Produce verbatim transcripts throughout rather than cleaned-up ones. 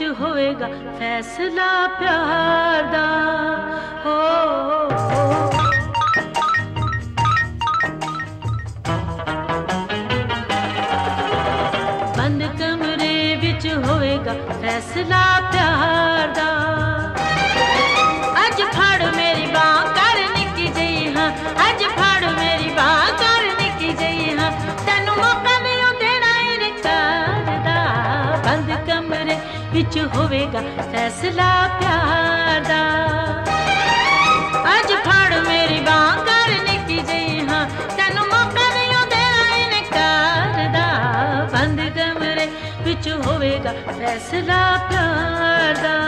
होएगा फैसला प्यार दा। हो, हो, हो। बंद कमरे विच होएगा फैसला प्यार दा। अज फड़ मेरी बांह कर निक्की जई हां, अज फड़ मेरी बांह कर निक्की जई हां, तैनू मौका नहीं देना इनकार दा। बंद कमरे विच होवेगा फैसला प्यार दा। अज फड़ मेरी बांह कर निक्की जई हां, तैनू मौका नहीं देना इनकार दा। बंद कमरे विच होवेगा फैसला प्यार दा।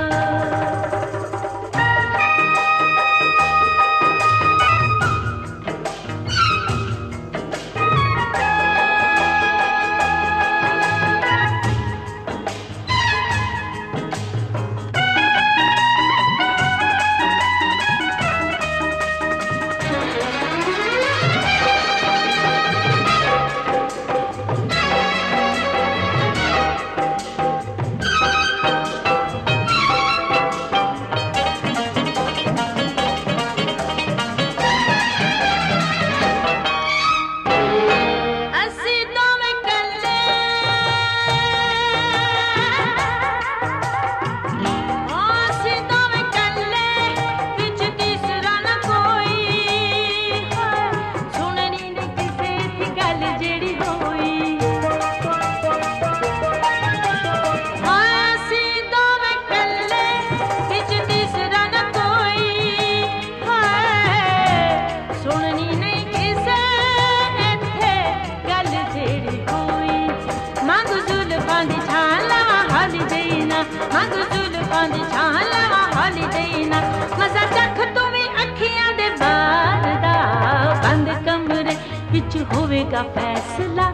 विच होवेगा फैसला,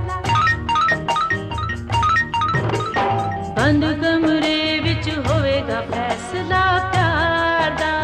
बंद कमरे विच होवेगा फैसला प्यार दा।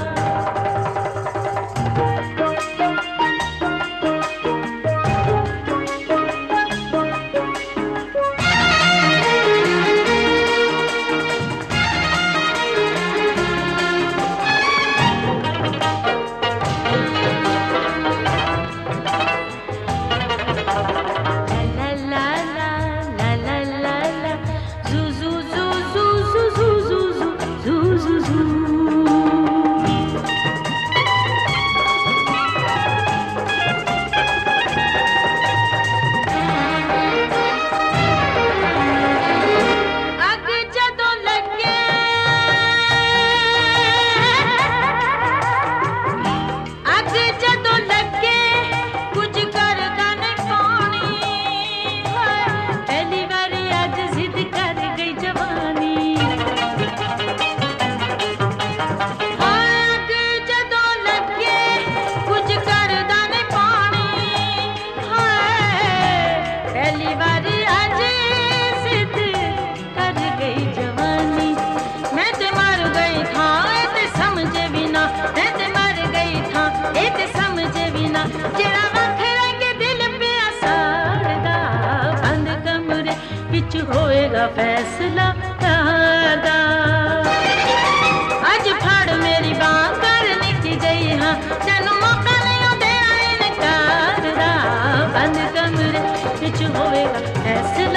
होएगा फैसला प्यार दा। अज फड़ मेरी बांह कर निक्की जई हां, तैनू मौका नहीं देना इनकार दा। बंद कमरे विच होएगा फैसला